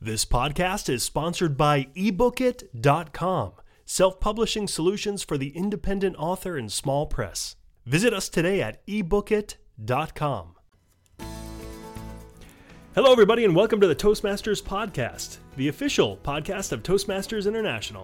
This podcast is sponsored by ebookit.com, self-publishing solutions for the independent author and small press. Visit us today at ebookit.com. Hello, everybody, and welcome to the Toastmasters Podcast, the official podcast of Toastmasters International.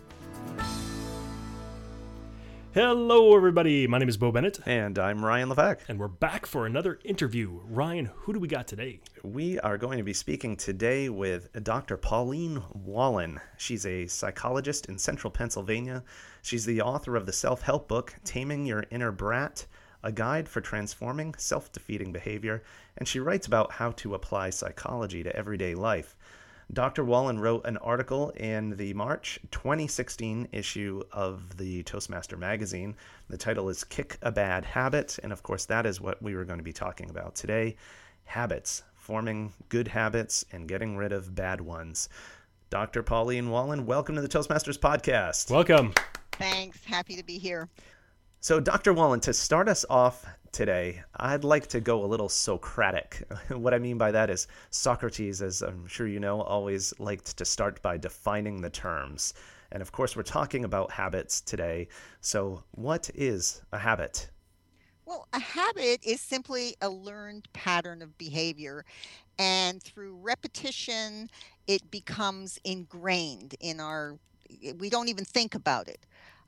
Hello, everybody. My name is Bo Bennett. And I'm Ryan Levesque. And we're back for another interview. Ryan, who do we got today? We are going to be speaking today with Dr. Pauline Wallin. She's a psychologist in central Pennsylvania. She's the author of the self-help book, Taming Your Inner Brat, a guide for transforming self-defeating behavior, and she writes about how to apply psychology to everyday life. Dr. Wallin wrote an article in the March 2016 issue of the Toastmaster magazine. The title is Kick a Bad Habit, and of course that is what we were going to be talking about today. Habits, forming good habits and getting rid of bad ones. Dr. Pauline Wallin, welcome to the Toastmasters Podcast. Welcome. Thanks. Happy to be here. So, Dr. Wallin, to start us off today, I'd like to go a little Socratic. What I mean by that is Socrates, as I'm sure you know, always liked to start by defining the terms. And of course, we're talking about habits today. So what is a habit? Well, a habit is simply a learned pattern of behavior. And through repetition, it becomes ingrained in we don't even think about it.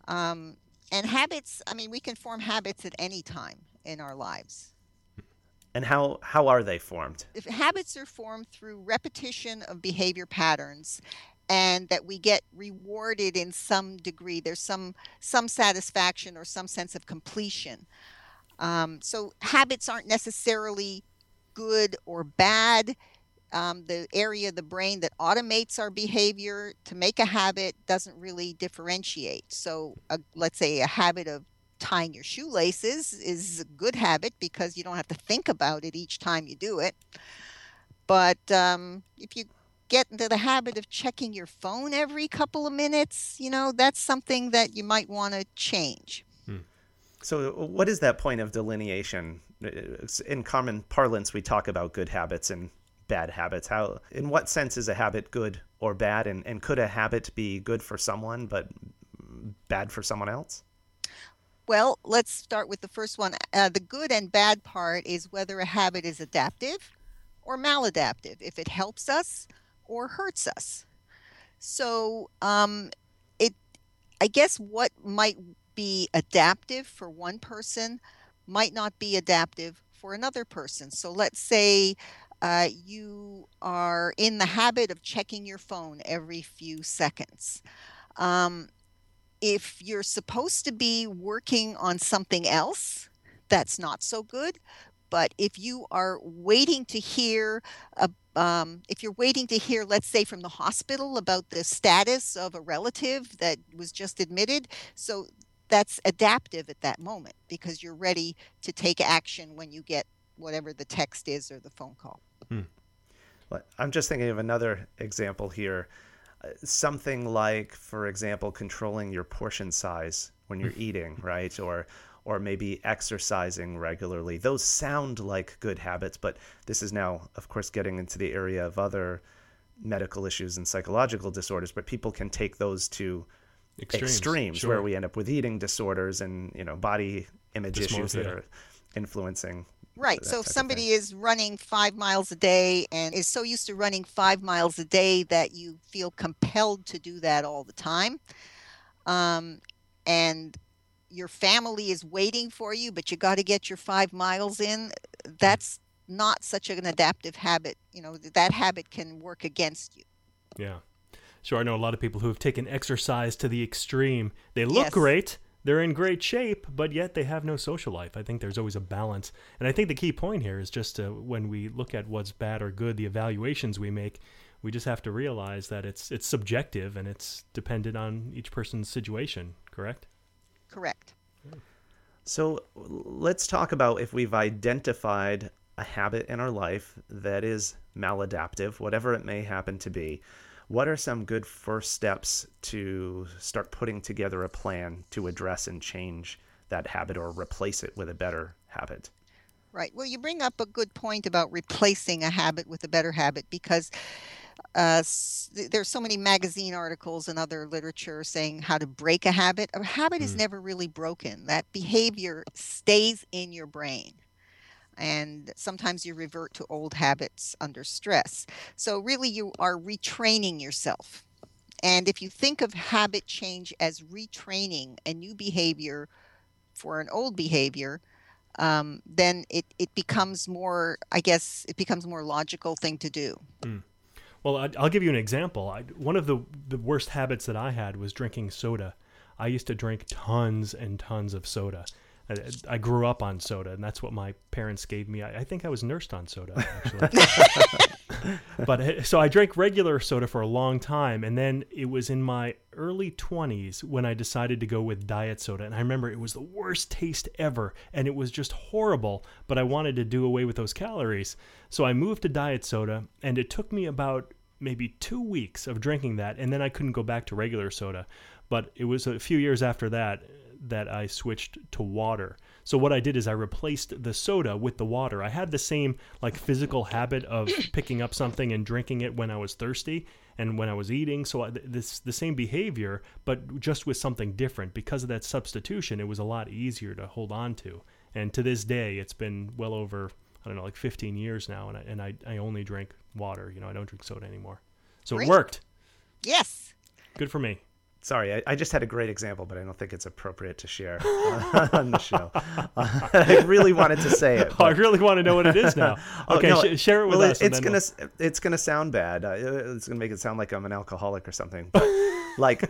And habits, we can form habits at any time in our lives. And how are they formed? If habits are formed through repetition of behavior patterns, and that we get rewarded in some degree. There's some satisfaction or some sense of completion. So habits aren't necessarily good or bad. The area of the brain that automates our behavior to make a habit doesn't really differentiate. So let's say a habit of tying your shoelaces is a good habit because you don't have to think about it each time you do it. But if you get into the habit of checking your phone every couple of minutes, that's something that you might want to change. So what is that point of delineation? In common parlance, we talk about good habits and bad habits. In what sense is a habit good or bad? And could a habit be good for someone but bad for someone else? Well, let's start with the first one. The good and bad part is whether a habit is adaptive or maladaptive, if it helps us or hurts us. So I guess what might be adaptive for one person might not be adaptive for another person. So let's say you are in the habit of checking your phone every few seconds. If you're supposed to be working on something else, that's not so good. But if you are waiting to hear, let's say from the hospital about the status of a relative that was just admitted, so that's adaptive at that moment because you're ready to take action when you get whatever the text is or the phone call. I'm just thinking of another example here. Something like, for example, controlling your portion size when you're eating, right? Or maybe exercising regularly. Those sound like good habits, but this is now, of course, getting into the area of other medical issues and psychological disorders, but people can take those to extremes sure. Where we end up with eating disorders and, body image issues that are influencing. Right. So if somebody is running 5 miles a day and is so used to running 5 miles a day that you feel compelled to do that all the time, and your family is waiting for you, but you got to get your 5 miles in, that's not such an adaptive habit. That habit can work against you. Yeah. Sure. I know a lot of people who have taken exercise to the extreme. They look great. They're in great shape, but yet they have no social life. I think there's always a balance. And I think the key point here is just when we look at what's bad or good, the evaluations we make, we just have to realize that it's subjective and it's dependent on each person's situation, correct? Correct. So let's talk about if we've identified a habit in our life that is maladaptive, whatever it may happen to be. What are some good first steps to start putting together a plan to address and change that habit or replace it with a better habit? Right. Well, you bring up a good point about replacing a habit with a better habit because there's so many magazine articles and other literature saying how to break a habit. A habit is Mm. never really broken. That behavior stays in your brain. And sometimes you revert to old habits under stress. So really you are retraining yourself. And if you think of habit change as retraining a new behavior for an old behavior, then it becomes more, I guess, it becomes more logical thing to do. Mm. Well, I'll give you an example. One of the worst habits that I had was drinking soda. I used to drink tons and tons of soda. I grew up on soda, and that's what my parents gave me. I think I was nursed on soda, actually. But so I drank regular soda for a long time, and then it was in my early 20s when I decided to go with diet soda. And I remember it was the worst taste ever, and it was just horrible, but I wanted to do away with those calories. So I moved to diet soda, and it took me about maybe 2 weeks of drinking that, and then I couldn't go back to regular soda. But it was a few years after that I switched to water. So what I did is I replaced the soda with the water. I had the same like physical habit of picking up something and drinking it when I was thirsty and when I was eating. So the same behavior, but just with something different. Because of that substitution, it was a lot easier to hold on to. And to this day, it's been well over, I don't know, like 15 years now, and I only drink water. I don't drink soda anymore. So Great. It worked. Yes. Good for me. Sorry, I just had a great example, but I don't think it's appropriate to share on the show. I really wanted to say it. I really want to know what it is now. Okay, no, share it with us. It's gonna sound bad. It's gonna make it sound like I'm an alcoholic or something. But like,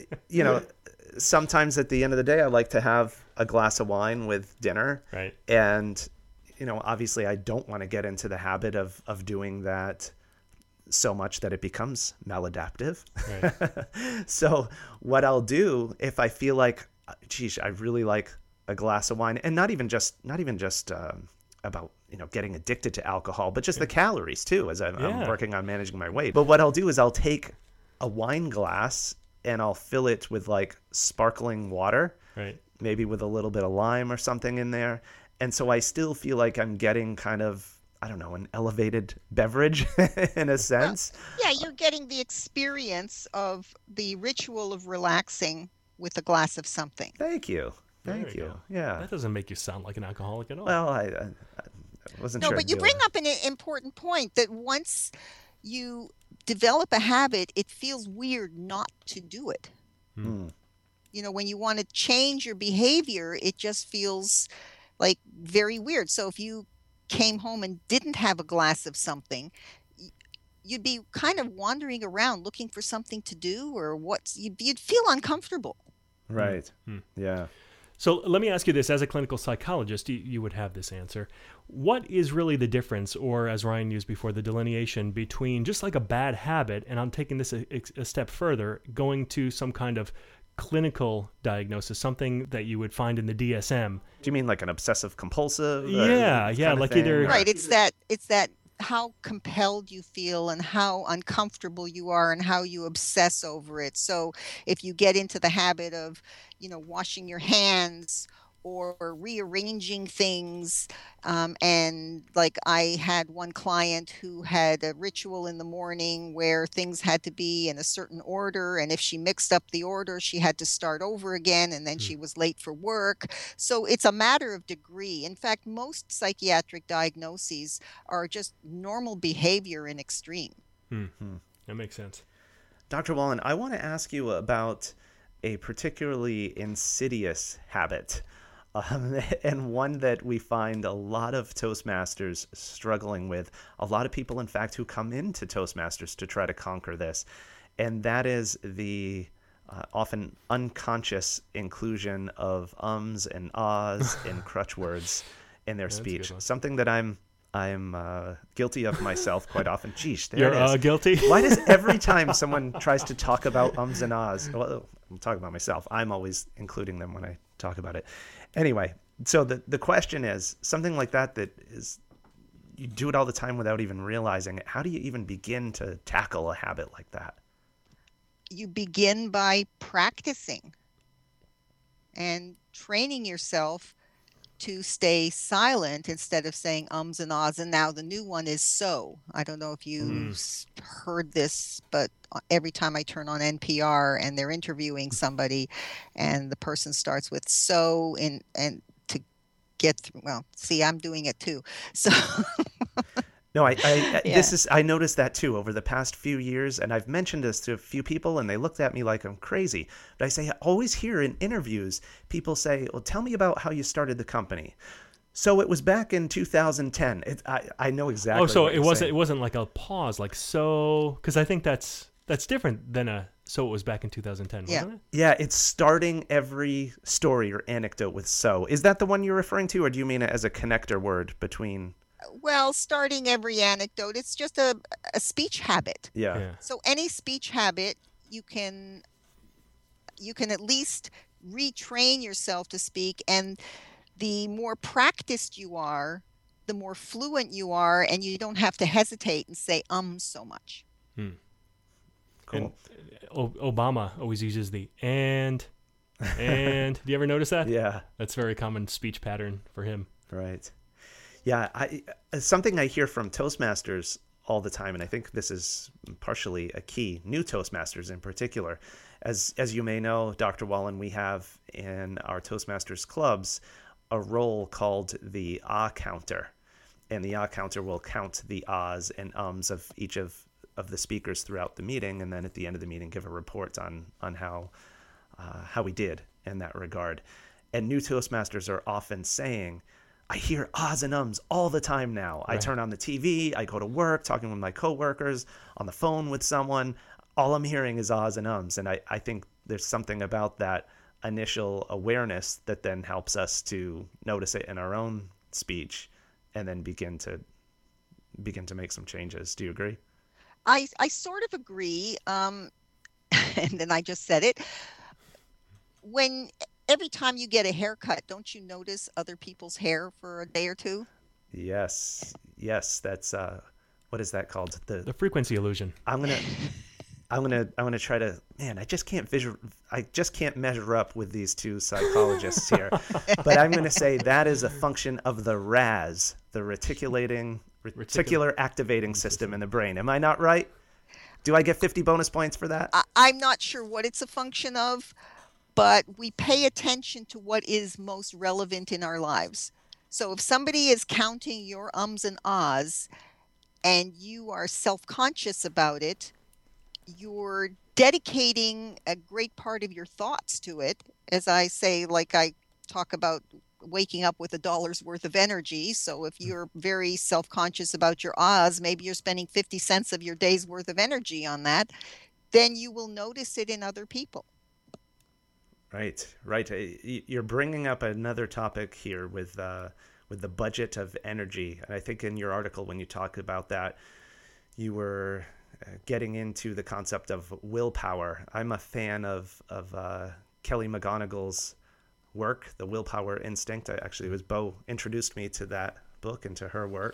sometimes at the end of the day, I like to have a glass of wine with dinner. Right. And obviously, I don't want to get into the habit of doing that so much that it becomes maladaptive. Right. So what I'll do if I feel like, geez, I really like a glass of wine, and not even just about getting addicted to alcohol, but just the calories too, as I'm working on managing my weight. But what I'll do is I'll take a wine glass and I'll fill it with like sparkling water, right? Maybe with a little bit of lime or something in there, and so I still feel like I'm getting kind of, I don't know, an elevated beverage in a sense. Well, yeah, you're getting the experience of the ritual of relaxing with a glass of something. Thank you. Yeah. That doesn't make you sound like an alcoholic at all. Well, I wasn't sure. No, but you bring up an important point that once you develop a habit, it feels weird not to do it. Mm. When you want to change your behavior, it just feels like very weird. So if you came home and didn't have a glass of something, you'd be kind of wandering around looking for something to do, or you'd feel uncomfortable. Right. Mm-hmm. Yeah. So let me ask you this: as a clinical psychologist, you would have this answer. What is really the difference, or as Ryan used before, the delineation between just like a bad habit, and I'm taking this a step further, going to some kind of clinical diagnosis, something that you would find in the DSM? Do you mean like an obsessive compulsive? Yeah, like either right. It's that how compelled you feel and how uncomfortable you are and how you obsess over it. So if you get into the habit of, washing your hands or rearranging things, and like I had one client who had a ritual in the morning where things had to be in a certain order, and if she mixed up the order, she had to start over again, and then she was late for work. So it's a matter of degree. In fact, most psychiatric diagnoses are just normal behavior in extreme. That makes sense. Dr. Wallen, I want to ask you about a particularly insidious habit. And one that we find a lot of Toastmasters struggling with, a lot of people, in fact, who come into Toastmasters to try to conquer this, and that is the often unconscious inclusion of ums and ahs and crutch words in their speech. Something that I'm guilty of myself quite often. Geesh, there it is. Guilty? Why does every time someone tries to talk about ums and ahs, well, I'm talking about myself, I'm always including them when I talk about it. Anyway, so the question is, something like that is, you do it all the time without even realizing it. How do you even begin to tackle a habit like that? You begin by practicing and training yourself to stay silent instead of saying ums and ahs. And now the new one is so. I don't know if you heard this, but every time I turn on NPR and they're interviewing somebody and the person starts with so and to get through, well, see, I'm doing it too. So No, I noticed that too over the past few years, and I've mentioned this to a few people, and they looked at me like I'm crazy. But I say, I always hear in interviews, people say, well, tell me about how you started the company. So it was back in 2010. I know exactly. Oh, so what it wasn't like a pause, like so, because I think that's different than so it was back in 2010, wasn't it? Yeah, it's starting every story or anecdote with so. Is that the one you're referring to, or do you mean it as a connector word between? Well, starting every anecdote, it's just a speech habit. Yeah. So any speech habit, you can at least retrain yourself to speak, and the more practiced you are, the more fluent you are, and you don't have to hesitate and say so much. Cool. And Obama always uses the and. Do you ever notice that? Yeah. That's a very common speech pattern for him. Right. Yeah, something I hear from Toastmasters all the time, and I think this is partially a key, new Toastmasters in particular. As you may know, Dr. Wallen, we have in our Toastmasters clubs a role called the ah counter. And the ah counter will count the ahs and ums of each of the speakers throughout the meeting, and then at the end of the meeting give a report on how we did in that regard. And new Toastmasters are often saying, I hear ahs and ums all the time now. Right. I turn on the TV, I go to work, talking with my coworkers, on the phone with someone. All I'm hearing is ahs and ums. And I think there's something about that initial awareness that then helps us to notice it in our own speech and then begin to make some changes. Do you agree? I sort of agree. And then I just said it. Every time you get a haircut, don't you notice other people's hair for a day or two? Yes. That's what is that called? The frequency illusion. I'm gonna try to. Man, I just can't measure up with these two psychologists here. But I'm gonna say that is a function of the RAS, the reticular activating system in the brain. Am I not right? Do I get 50 bonus points for that? I'm not sure what it's a function of, but we pay attention to what is most relevant in our lives. So if somebody is counting your ums and ahs and you are self-conscious about it, you're dedicating a great part of your thoughts to it. As I say, like I talk about waking up with $1 worth of energy. So if you're very self-conscious about your ahs, maybe you're spending 50 cents of your day's worth of energy on that, then you will notice it in other people. Right. You're bringing up another topic here with the budget of energy. And I think in your article, when you talk about that, you were getting into the concept of willpower. I'm a fan of Kelly McGonigal's work, The Willpower Instinct. It was Bo introduced me to that book and to her work.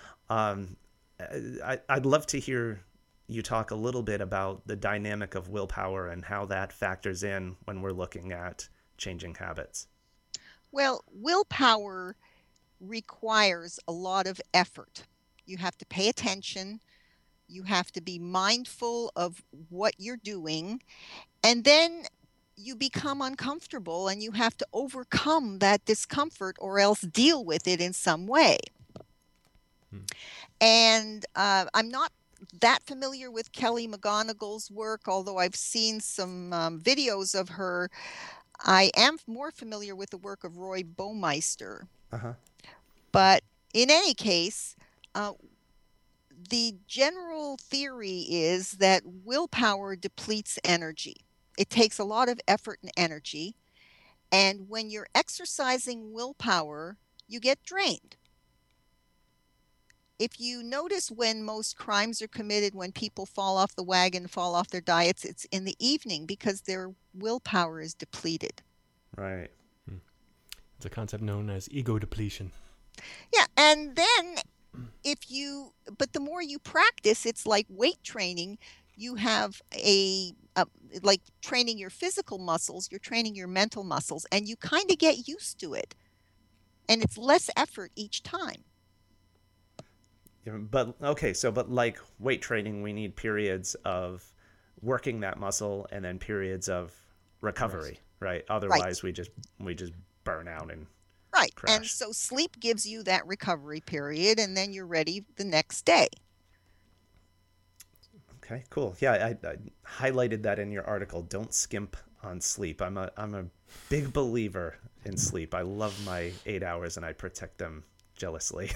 I'd love to hear you talk a little bit about the dynamic of willpower and how that factors in when we're looking at changing habits. Well, willpower requires a lot of effort. You have to pay attention. You have to be mindful of what you're doing. And then you become uncomfortable and you have to overcome that discomfort or else deal with it in some way. And I'm not that familiar with Kelly McGonigal's work, although I've seen some videos of her. I am more familiar with the work of Roy Baumeister. But in any case, the general theory is that willpower depletes energy. It takes a lot of effort and energy. And when you're exercising willpower, you get drained. If you notice when most crimes are committed, when people fall off the wagon, fall off their diets, it's in the evening because their willpower is depleted. Right. It's a concept known as ego depletion. Yeah, and then but the more you practice, it's like weight training. You have like training your physical muscles, you're training your mental muscles, and you kind of get used to it. and it's less effort each time. But okay, but like weight training, we need periods of working that muscle and then periods of recovery, right? Otherwise, we just burn out and right. crash. And so sleep gives you that recovery period, and then you're ready the next day. Okay, cool. Yeah, I highlighted that in your article. Don't skimp on sleep. I'm a big believer in sleep. I love my 8 hours, and I protect them jealously.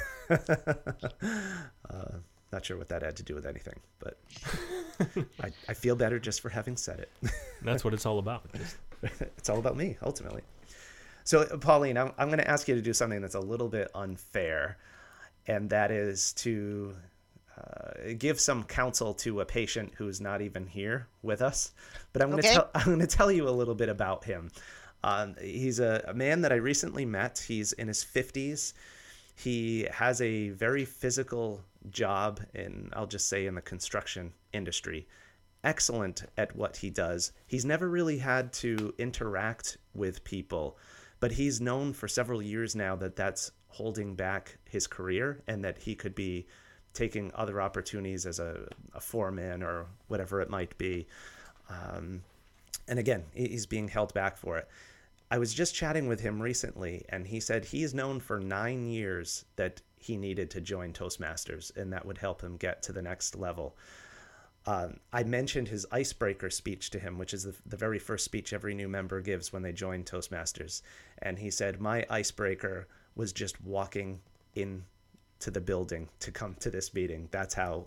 Not sure what that had to do with anything, but I feel better just for having said it. That's what it's all about. It's all about me, ultimately. So, Pauline, I'm going to ask you to do something that's a little bit unfair, and that is to give some counsel to a patient who's not even here with us. But I'm going to tell you a little bit about him. He's a man that I recently met. He's in his 50s. He has a very physical job I'll just say in the construction industry. Excellent at what he does. He's never really had to interact with people, but he's known for several years now that that's holding back his career and that he could be taking other opportunities as a foreman or whatever it might be. And again, he's being held back for it. I was just chatting with him recently, and he said he's known for 9 years that he needed to join Toastmasters, and that would help him get to the next level. I mentioned his icebreaker speech to him, which is the very first speech every new member gives when they join Toastmasters. And he said, my icebreaker was just walking in to the building to come to this meeting. That's how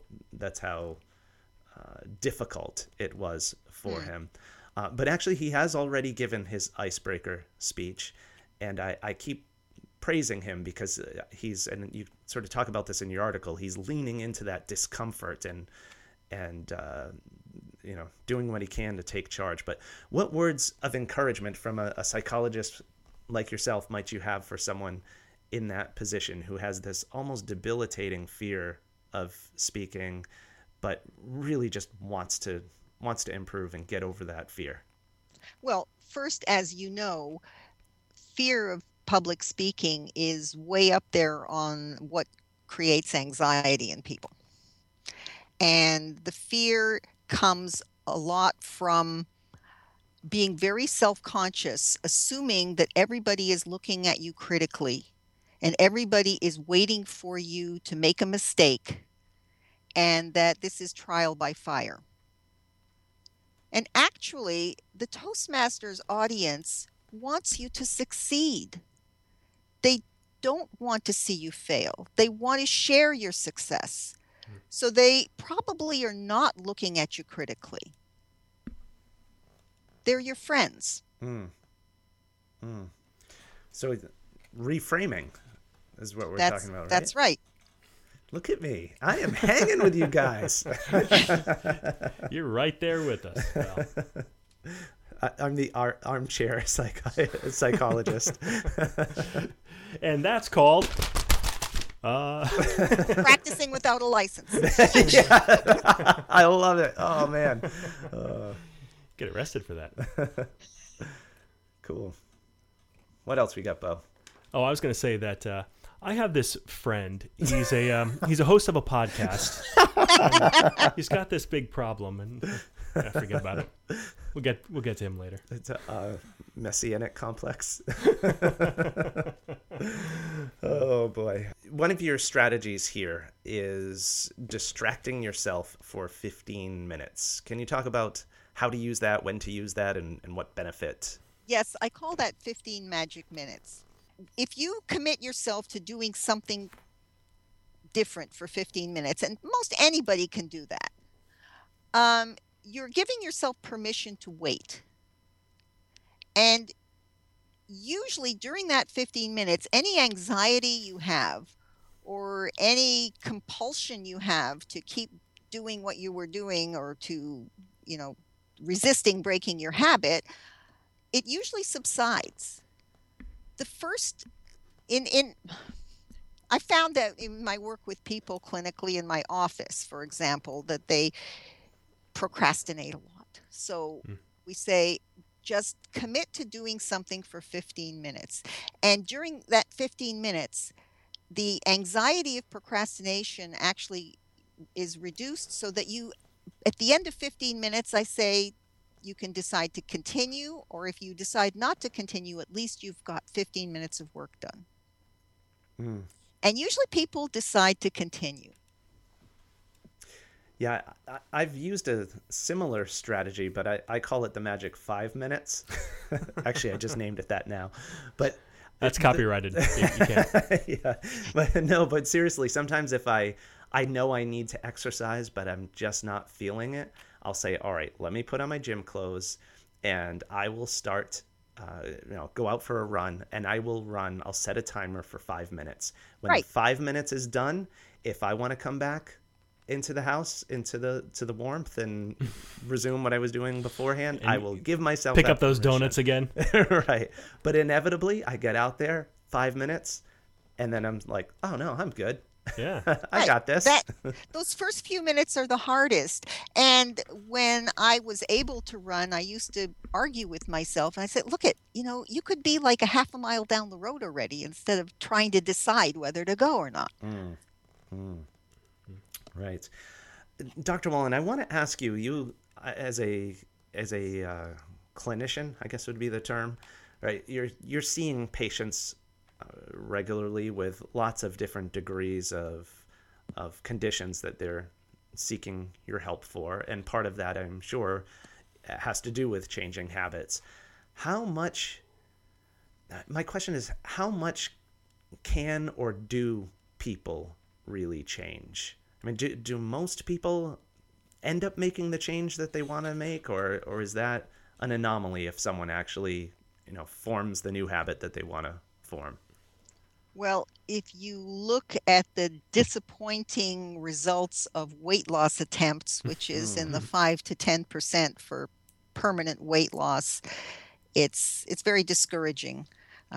difficult it was for him. But actually, he has already given his icebreaker speech, and I keep praising him because and you sort of talk about this in your article, he's leaning into that discomfort and doing what he can to take charge. But what words of encouragement from a psychologist like yourself might you have for someone in that position who has this almost debilitating fear of speaking, but really just wants to improve and get over that fear? Well, first, as you know, fear of public speaking is way up there on what creates anxiety in people. And the fear comes a lot from being very self-conscious, assuming that everybody is looking at you critically and everybody is waiting for you to make a mistake, and that this is trial by fire. And actually, the Toastmasters audience wants you to succeed. They don't want to see you fail. They want to share your success. So they probably are not looking at you critically. They're your friends. So reframing is what we're talking about, right? That's right. Look at me. I am hanging with you guys. You're right there with us, pal. I'm the armchair psychologist. And that's called... practicing without a license. Yeah. I love it. Oh, man. Get arrested for that. Cool. What else we got, Bo? Oh, I was going to say that I have this friend. He's a host of a podcast. He's got this big problem, and I forget about it. We'll get to him later. It's a messianic complex. Oh boy. One of your strategies here is distracting yourself for 15 minutes. Can you talk about how to use that, when to use that, and what benefit? Yes, I call that 15 magic minutes. If you commit yourself to doing something different for 15 minutes, and most anybody can do that, you're giving yourself permission to wait. And usually during that 15 minutes, any anxiety you have or any compulsion you have to keep doing what you were doing or to, resisting breaking your habit, it usually subsides. The first, I found that in my work with people clinically in my office, for example, that they procrastinate a lot. So we say, just commit to doing something for 15 minutes. And during that 15 minutes, the anxiety of procrastination actually is reduced so that you, at the end of 15 minutes, I say you can decide to continue, or if you decide not to continue, at least you've got 15 minutes of work done. Mm. And usually people decide to continue. Yeah, I've used a similar strategy, but I call it the magic 5 minutes. Actually, I just named it that now. But that's copyrighted. You can't. Yeah, but seriously, sometimes if I know I need to exercise, but I'm just not feeling it, I'll say, all right, let me put on my gym clothes and I will start, go out for a run, and I will run. I'll set a timer for 5 minutes. When Right. the 5 minutes is done, if I want to come back into the house, to the warmth, and resume what I was doing beforehand, I will give myself pick that up those permission. donuts again. Right. But inevitably, I get out there 5 minutes, and then I'm like, oh no, I'm good. Yeah. I got this. Those first few minutes are the hardest. And when I was able to run, I used to argue with myself. And I said, look, you could be like a half a mile down the road already instead of trying to decide whether to go or not. Right. Dr. Wallen, I want to ask you as a clinician, I guess would be the term, right? You're seeing patients regularly with lots of different degrees of conditions that they're seeking your help for, and part of that, I'm sure, has to do with changing habits. My question is, how much can or do people really change? I mean, do most people end up making the change that they want to make, or is that an anomaly if someone actually, forms the new habit that they want to form? Well, if you look at the disappointing results of weight loss attempts, which is in the 5 to 10% for permanent weight loss, it's very discouraging.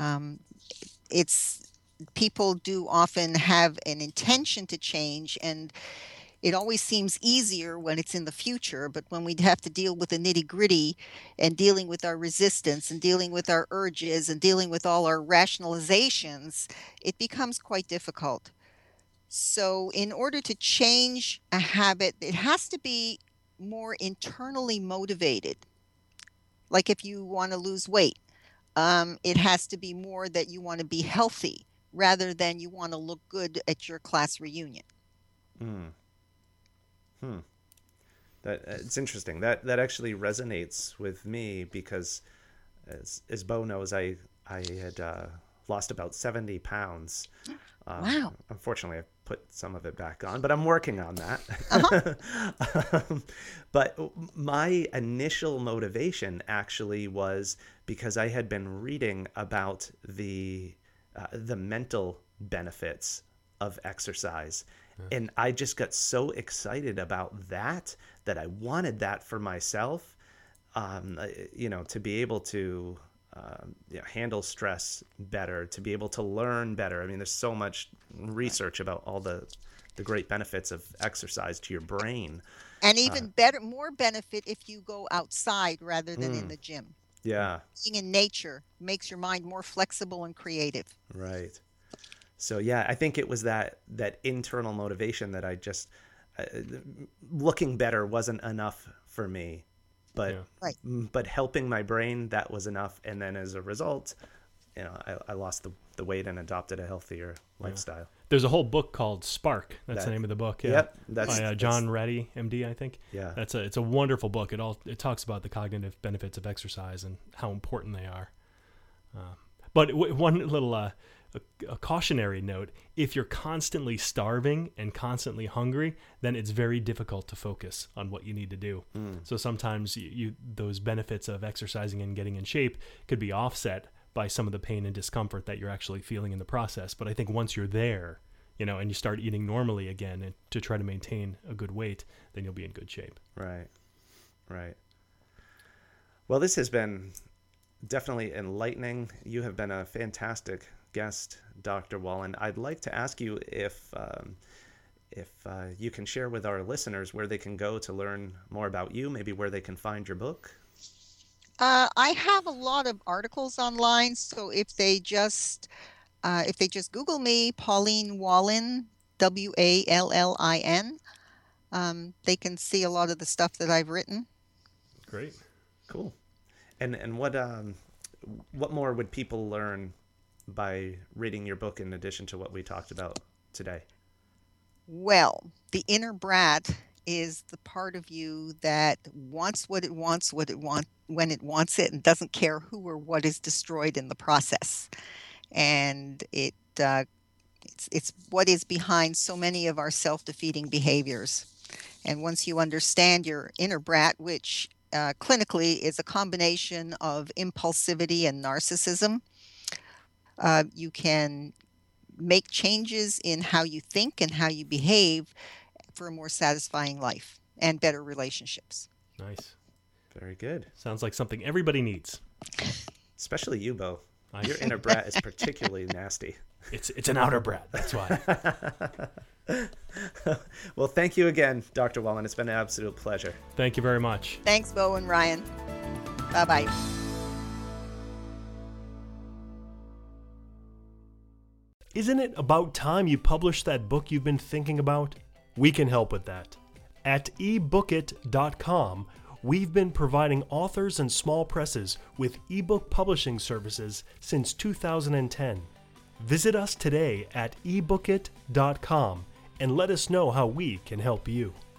People do often have an intention to change, and it always seems easier when it's in the future, but when we have to deal with the nitty-gritty and dealing with our resistance and dealing with our urges and dealing with all our rationalizations, it becomes quite difficult. So in order to change a habit, it has to be more internally motivated. Like if you want to lose weight, it has to be more that you want to be healthy rather than you want to look good at your class reunion. That it's interesting. That actually resonates with me because, as Bo knows, I had lost about 70 pounds. Wow. Unfortunately, I put some of it back on, but I'm working on that. But my initial motivation actually was because I had been reading about the mental benefits of exercise. And I just got so excited about that I wanted that for myself, to be able to handle stress better, to be able to learn better. I mean, there's so much research about all the great benefits of exercise to your brain. And even more benefit if you go outside rather than in the gym. Yeah. Being in nature makes your mind more flexible and creative. Right. So yeah, I think it was that internal motivation that I just looking better wasn't enough for me, but but helping my brain, that was enough. And then as a result, I lost the weight and adopted a healthier lifestyle. There's a whole book called Spark. That's the name of the book. Yeah. Yep. By John Reddy, MD, I think. Yeah. It's a wonderful book. It talks about the cognitive benefits of exercise and how important they are. But one little a cautionary note: if you're constantly starving and constantly hungry, then it's very difficult to focus on what you need to do. So sometimes those benefits of exercising and getting in shape could be offset by some of the pain and discomfort that you're actually feeling in the process. But I think once you're there, and you start eating normally again and to try to maintain a good weight, then you'll be in good shape. Right. Well, this has been definitely enlightening. You have been a fantastic guest, Dr. Wallen. I'd like to ask you if you can share with our listeners where they can go to learn more about you, maybe where they can find your book. I have a lot of articles online, so if they just Google me, Pauline Wallin, Wallin, they can see a lot of the stuff that I've written. Great. Cool. And what more would people learn by reading your book in addition to what we talked about today? Well, the inner brat is the part of you that wants what it wants, when it wants it, and doesn't care who or what is destroyed in the process. And it's what is behind so many of our self-defeating behaviors. And once you understand your inner brat, which clinically is a combination of impulsivity and narcissism, you can make changes in how you think and how you behave for a more satisfying life and better relationships. Nice. Very good. Sounds like something everybody needs. Especially you, Bo. Your inner brat is particularly nasty. It's an outer brat. That's why. Well, thank you again, Dr. Wallin. It's been an absolute pleasure. Thank you very much. Thanks, Bo and Ryan. Bye-bye. Isn't it about time you published that book you've been thinking about? We can help with that. At ebookit.com, we've been providing authors and small presses with ebook publishing services since 2010. Visit us today at ebookit.com and let us know how we can help you.